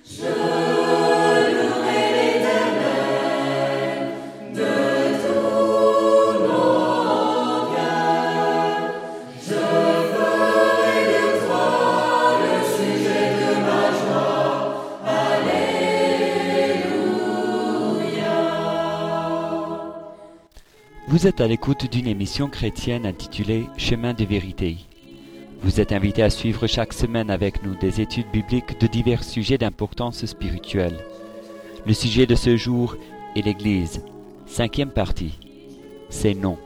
Vous êtes à l'écoute d'une émission chrétienne intitulée Chemin de vérité. Vous êtes invité à suivre chaque semaine avec nous des études bibliques de divers sujets d'importance spirituelle. Le sujet de ce jour est l'Église. 5e partie. Ses noms.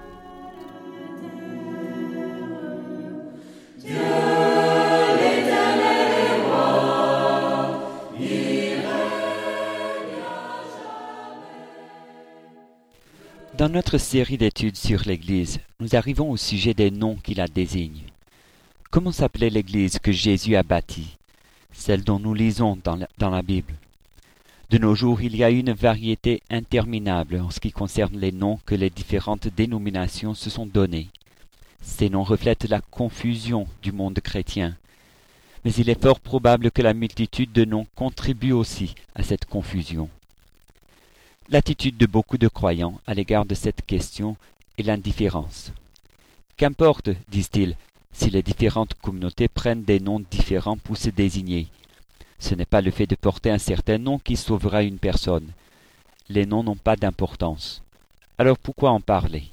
Dans notre série d'études sur l'Église, nous arrivons au sujet des noms qui la désignent. Comment s'appelait l'Église que Jésus a bâtie, celle dont nous lisons dans la Bible? De nos jours, il y a une variété interminable en ce qui concerne les noms que les différentes dénominations se sont donnés. Ces noms reflètent la confusion du monde chrétien. Mais il est fort probable que la multitude de noms contribue aussi à cette confusion. L'attitude de beaucoup de croyants à l'égard de cette question est l'indifférence. Qu'importe, disent-ils, si les différentes communautés prennent des noms différents pour se désigner. Ce n'est pas le fait de porter un certain nom qui sauvera une personne. Les noms n'ont pas d'importance. Alors pourquoi en parler?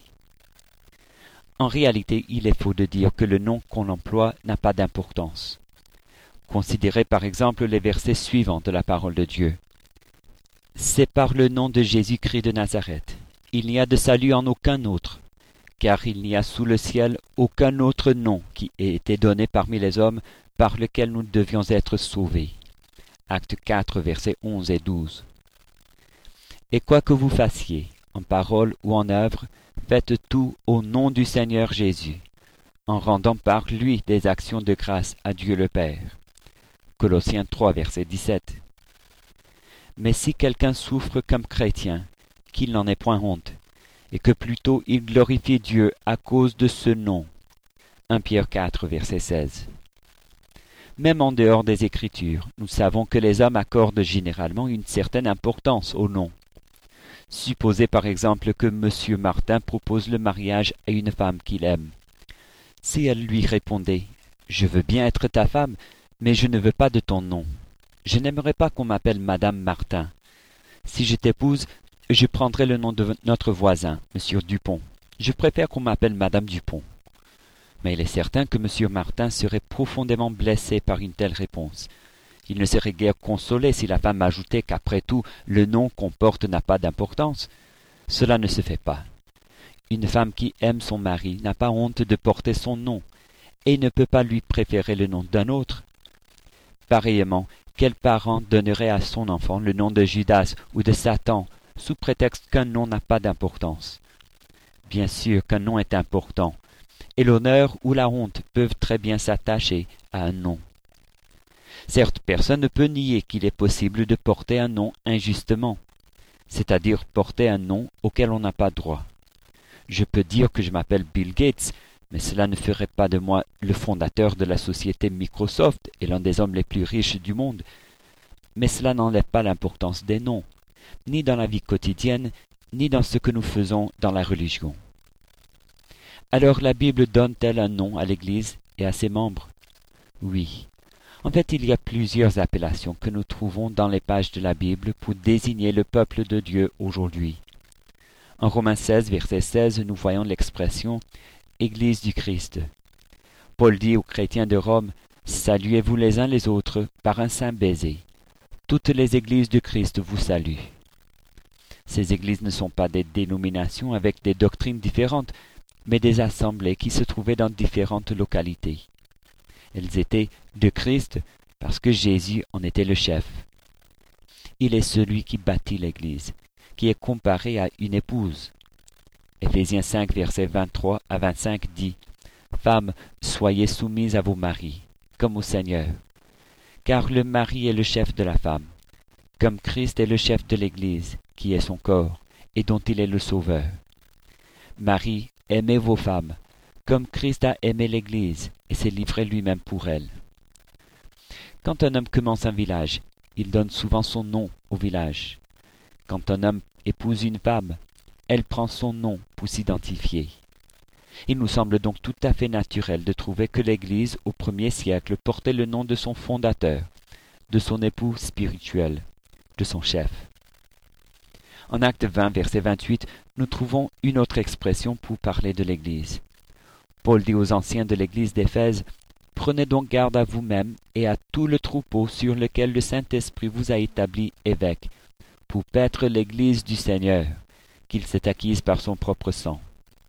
En réalité, il est faux de dire que le nom qu'on emploie n'a pas d'importance. Considérez par exemple les versets suivants de la parole de Dieu. C'est par le nom de Jésus-Christ de Nazareth. Il n'y a de salut en aucun autre, car il n'y a sous le ciel aucun autre nom qui ait été donné parmi les hommes par lequel nous devions être sauvés. Acte 4, versets 11 et 12. Et quoi que vous fassiez, en parole ou en œuvre, faites tout au nom du Seigneur Jésus, en rendant par lui des actions de grâce à Dieu le Père. Colossiens 3, verset 17. Mais si quelqu'un souffre comme chrétien, qu'il n'en ait point honte, et que plutôt il glorifie Dieu à cause de ce nom. 1 Pierre 4, verset 16. Même en dehors des Écritures, nous savons que les hommes accordent généralement une certaine importance au nom. Supposez par exemple que M. Martin propose le mariage à une femme qu'il aime. Si elle lui répondait « Je veux bien être ta femme, mais je ne veux pas de ton nom. Je n'aimerais pas qu'on m'appelle Madame Martin. Si je t'épouse, je prendrai le nom de notre voisin, M. Dupont. Je préfère qu'on m'appelle Madame Dupont. » Mais il est certain que M. Martin serait profondément blessé par une telle réponse. Il ne serait guère consolé si la femme ajoutait qu'après tout, le nom qu'on porte n'a pas d'importance. Cela ne se fait pas. Une femme qui aime son mari n'a pas honte de porter son nom, et ne peut pas lui préférer le nom d'un autre. Pareillement, quel parent donnerait à son enfant le nom de Judas ou de Satan, sous prétexte qu'un nom n'a pas d'importance? Bien sûr qu'un nom est important, et l'honneur ou la honte peuvent très bien s'attacher à un nom. Certes, personne ne peut nier qu'il est possible de porter un nom injustement, c'est-à-dire porter un nom auquel on n'a pas droit. Je peux dire que je m'appelle Bill Gates, mais cela ne ferait pas de moi le fondateur de la société Microsoft et l'un des hommes les plus riches du monde. Mais cela n'enlève pas l'importance des noms, ni dans la vie quotidienne, ni dans ce que nous faisons dans la religion. Alors la Bible donne-t-elle un nom à l'Église et à ses membres? Oui. En fait, il y a plusieurs appellations que nous trouvons dans les pages de la Bible pour désigner le peuple de Dieu aujourd'hui. En Romains 16, verset 16, nous voyons l'expression « Église du Christ ». Paul dit aux chrétiens de Rome « Saluez-vous les uns les autres par un saint baiser. Toutes les églises du Christ vous saluent. » Ces églises ne sont pas des dénominations avec des doctrines différentes, mais des assemblées qui se trouvaient dans différentes localités. Elles étaient de Christ parce que Jésus en était le chef. Il est celui qui bâtit l'Église, qui est comparé à une épouse. Éphésiens 5, versets 23 à 25 dit « Femmes, soyez soumises à vos maris, comme au Seigneur. Car le mari est le chef de la femme, comme Christ est le chef de l'Église, qui est son corps, et dont il est le sauveur. Marie, aimez vos femmes, comme Christ a aimé l'Église, et s'est livré lui-même pour elle. » Quand un homme commence un village, il donne souvent son nom au village. Quand un homme épouse une femme, elle prend son nom pour s'identifier. Il nous semble donc tout à fait naturel de trouver que l'Église, au 1er siècle, portait le nom de son fondateur, de son époux spirituel, de son chef. En Acte 20, verset 28, nous trouvons une autre expression pour parler de l'Église. Paul dit aux anciens de l'Église d'Éphèse, « Prenez donc garde à vous-même et à tout le troupeau sur lequel le Saint-Esprit vous a établi évêque, pour paître l'Église du Seigneur, qu'il s'est acquise par son propre sang. »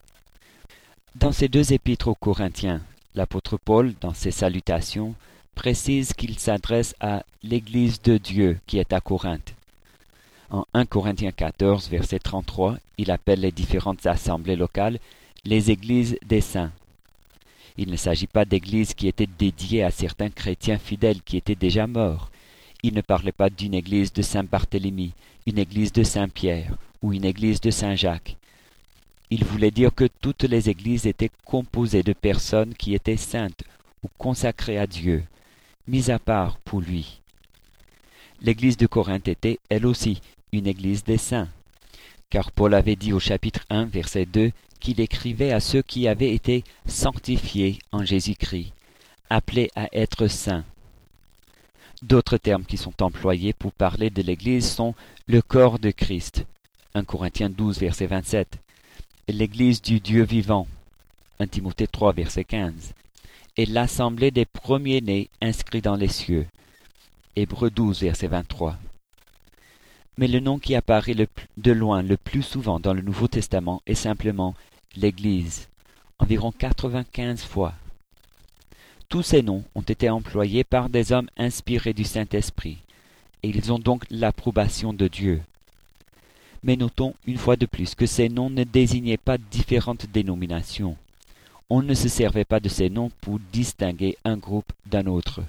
Dans ces deux épîtres aux Corinthiens, l'apôtre Paul, dans ses salutations, précise qu'il s'adresse à l'Église de Dieu qui est à Corinthe. En 1 Corinthiens 14, verset 33, il appelle les différentes assemblées locales les églises des saints. Il ne s'agit pas d'églises qui étaient dédiées à certains chrétiens fidèles qui étaient déjà morts. Il ne parlait pas d'une église de Saint-Barthélemy, une église de Saint-Pierre ou une église de Saint-Jacques. Il voulait dire que toutes les églises étaient composées de personnes qui étaient saintes ou consacrées à Dieu, mises à part pour lui. L'église de Corinthe était, elle aussi, une église des saints, car Paul avait dit au chapitre 1, verset 2, qu'il écrivait à ceux qui avaient été sanctifiés en Jésus-Christ, appelés à être saints. D'autres termes qui sont employés pour parler de l'Église sont le corps de Christ, 1 Corinthiens 12, verset 27, l'Église du Dieu vivant, 1 Timothée 3, verset 15, et l'assemblée des premiers-nés inscrits dans les cieux, Hébreux 12, verset 23. Mais le nom qui apparaît de loin le plus souvent dans le Nouveau Testament est simplement l'Église, environ 95 fois. Tous ces noms ont été employés par des hommes inspirés du Saint-Esprit, et ils ont donc l'approbation de Dieu. Mais notons une fois de plus que ces noms ne désignaient pas différentes dénominations. On ne se servait pas de ces noms pour distinguer un groupe d'un autre.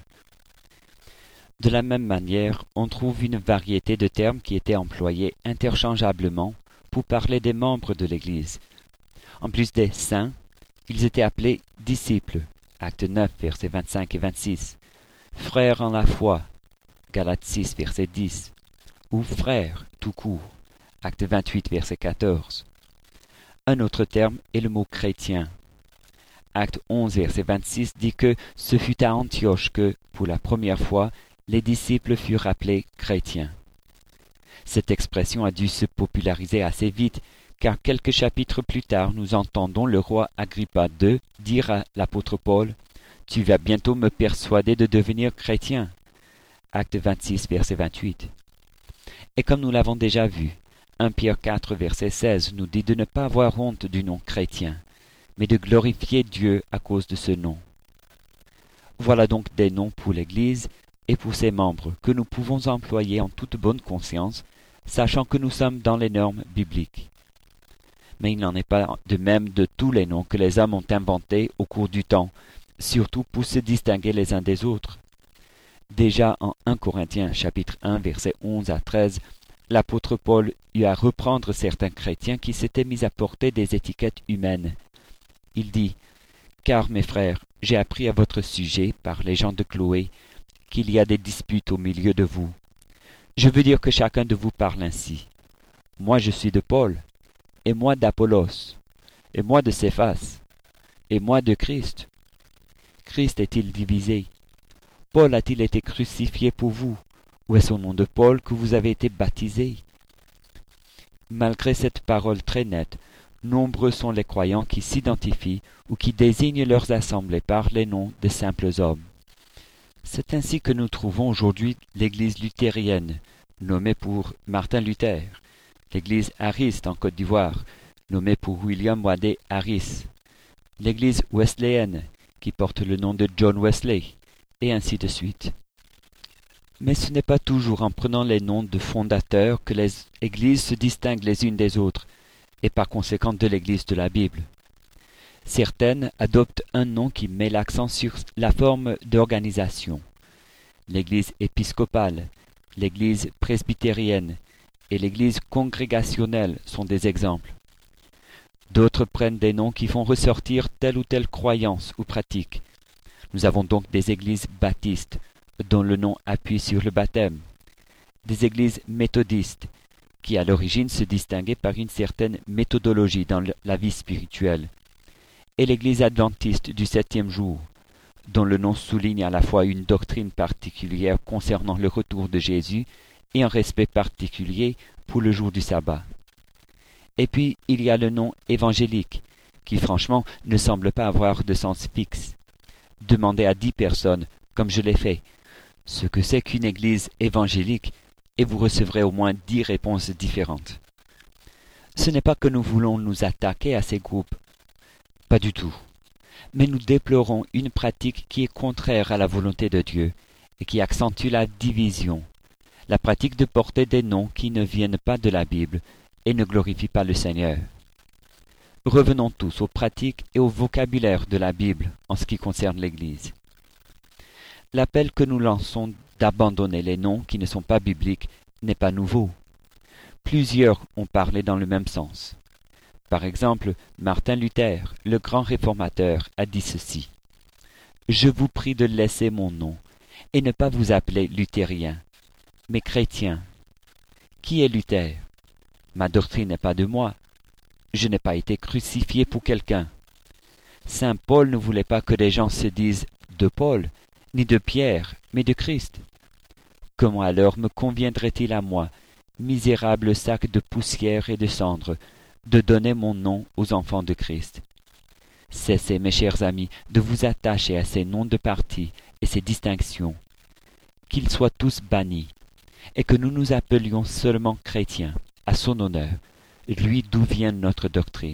De la même manière, on trouve une variété de termes qui étaient employés interchangeablement pour parler des membres de l'Église. En plus des saints, ils étaient appelés disciples, Acte 9, versets 25 et 26, frères en la foi, Galates 6, verset 10, ou frères tout court, Acte 28, verset 14. Un autre terme est le mot chrétien. Acte 11, verset 26 dit que ce fut à Antioche que, pour la première fois, les disciples furent appelés chrétiens. Cette expression a dû se populariser assez vite, car quelques chapitres plus tard, nous entendons le roi Agrippa II dire à l'apôtre Paul, « Tu vas bientôt me persuader de devenir chrétien. » Acte 26, verset 28. Et comme nous l'avons déjà vu, 1 Pierre 4, verset 16 nous dit de ne pas avoir honte du nom chrétien, mais de glorifier Dieu à cause de ce nom. Voilà donc des noms pour l'Église et pour ses membres que nous pouvons employer en toute bonne conscience, sachant que nous sommes dans les normes bibliques. Mais il n'en est pas de même de tous les noms que les hommes ont inventés au cours du temps, surtout pour se distinguer les uns des autres. Déjà en 1 Corinthiens chapitre 1 versets 11 à 13, l'apôtre Paul eut à reprendre certains chrétiens qui s'étaient mis à porter des étiquettes humaines. Il dit, « Car, mes frères, j'ai appris à votre sujet, par les gens de Chloé, qu'il y a des disputes au milieu de vous. Je veux dire que chacun de vous parle ainsi. Moi je suis de Paul, et moi d'Apollos, et moi de Céphas, et moi de Christ. Christ est-il divisé? Paul a-t-il été crucifié pour vous? Ou est-ce au nom de Paul que vous avez été baptisés? » Malgré cette parole très nette, nombreux sont les croyants qui s'identifient ou qui désignent leurs assemblées par les noms de simples hommes. C'est ainsi que nous trouvons aujourd'hui l'Église luthérienne, nommée pour Martin Luther, l'Église hariste en Côte d'Ivoire, nommée pour William Wadé Harris, l'Église wesleyenne, qui porte le nom de John Wesley, et ainsi de suite. Mais ce n'est pas toujours en prenant les noms de fondateurs que les églises se distinguent les unes des autres, et par conséquent de l'Église de la Bible. Certaines adoptent un nom qui met l'accent sur la forme d'organisation. L'Église épiscopale, l'Église presbytérienne et l'Église congrégationnelle sont des exemples. D'autres prennent des noms qui font ressortir telle ou telle croyance ou pratique. Nous avons donc des églises baptistes, dont le nom appuie sur le baptême, des églises méthodistes, qui à l'origine se distinguaient par une certaine méthodologie dans la vie spirituelle, et l'église adventiste du septième jour, dont le nom souligne à la fois une doctrine particulière concernant le retour de Jésus et un respect particulier pour le jour du sabbat. Et puis il y a le nom évangélique, qui franchement ne semble pas avoir de sens fixe. Demandez à 10 personnes, comme je l'ai fait, ce que c'est qu'une église évangélique, et vous recevrez au moins 10 réponses différentes. Ce n'est pas que nous voulons nous attaquer à ces groupes, pas du tout. Mais nous déplorons une pratique qui est contraire à la volonté de Dieu et qui accentue la division, la pratique de porter des noms qui ne viennent pas de la Bible et ne glorifient pas le Seigneur. Revenons tous aux pratiques et au vocabulaire de la Bible en ce qui concerne l'Église. L'appel que nous lançons d'abandonner les noms qui ne sont pas bibliques n'est pas nouveau. Plusieurs ont parlé dans le même sens. Par exemple, Martin Luther, le grand réformateur, a dit ceci. « Je vous prie de laisser mon nom et ne pas vous appeler luthérien, mais chrétien. Qui est Luther? Ma doctrine n'est pas de moi. Je n'ai pas été crucifié pour quelqu'un. Saint Paul ne voulait pas que les gens se disent de Paul, ni de Pierre, mais de Christ. Comment alors me conviendrait-il à moi, misérable sac de poussière et de cendres, de donner mon nom aux enfants de Christ? Cessez, mes chers amis, de vous attacher à ces noms de parti et ces distinctions, qu'ils soient tous bannis, et que nous nous appelions seulement chrétiens, à son honneur, lui d'où vient notre doctrine.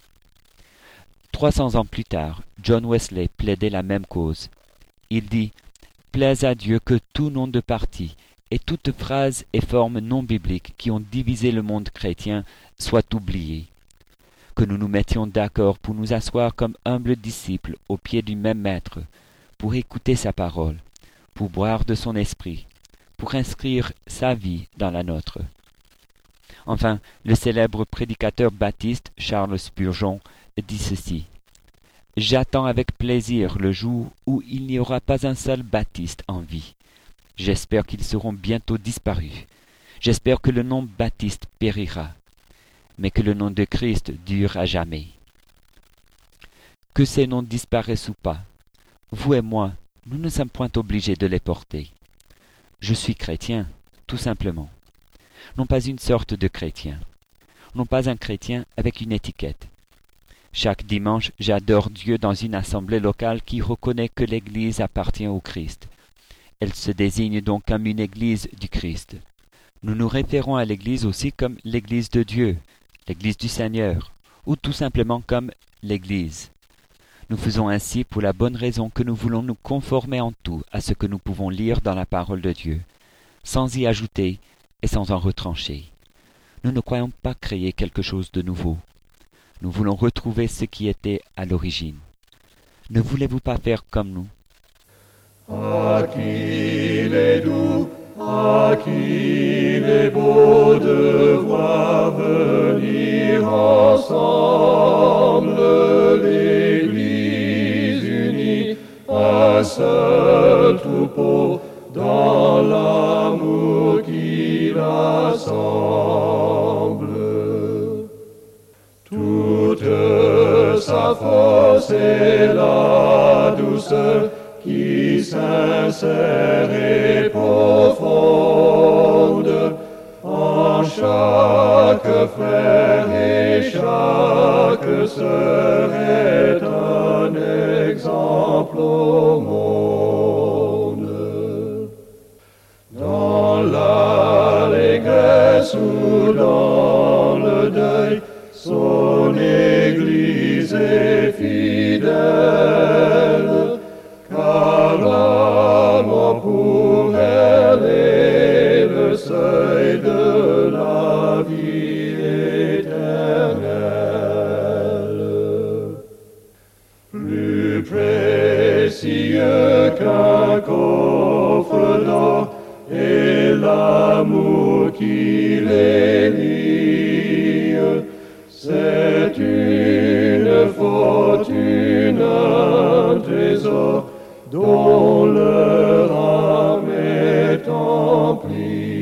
300 ans plus tard, John Wesley plaidait la même cause. Il dit « Plaise à Dieu que tout nom de parti et toute phrase et forme non biblique qui ont divisé le monde chrétien soient oubliés. Que nous nous mettions d'accord pour nous asseoir comme humbles disciples au pied du même maître, pour écouter sa parole, pour boire de son esprit, pour inscrire sa vie dans la nôtre. » Enfin, le célèbre prédicateur baptiste Charles Spurgeon dit ceci. « J'attends avec plaisir le jour où il n'y aura pas un seul baptiste en vie. J'espère qu'ils seront bientôt disparus. J'espère que le nom baptiste périra, mais que le nom de Christ dure à jamais. Que ces noms disparaissent ou pas, vous et moi, nous ne sommes point obligés de les porter. Je suis chrétien, tout simplement. Non pas une sorte de chrétien, non pas un chrétien avec une étiquette. Chaque dimanche, j'adore Dieu dans une assemblée locale qui reconnaît que l'Église appartient au Christ. Elle se désigne donc comme une Église du Christ. Nous nous référons à l'Église aussi comme l'Église de Dieu, l'Église du Seigneur, ou tout simplement comme l'Église. Nous faisons ainsi pour la bonne raison que nous voulons nous conformer en tout à ce que nous pouvons lire dans la parole de Dieu, sans y ajouter et sans en retrancher. Nous ne croyons pas créer quelque chose de nouveau. Nous voulons retrouver ce qui était à l'origine. Ne voulez-vous pas faire comme nous? À qui il est doux, à qui il est beau de voir venir ensemble l'Église unie, un seul troupeau dans l'amour qui rassemble. Toute sa force et la douceur qui sincère et profonde, en chaque frère et chaque sœur est un exemple au monde. Dans l'allégresse ou dans le deuil, son Église est fidèle, car l'amour pour elle est le seuil de la vie éternelle. Plus précieux qu'un coffre d'or est l'amour qui les lie. C'est une fortune, un trésor dont le âme est emplie.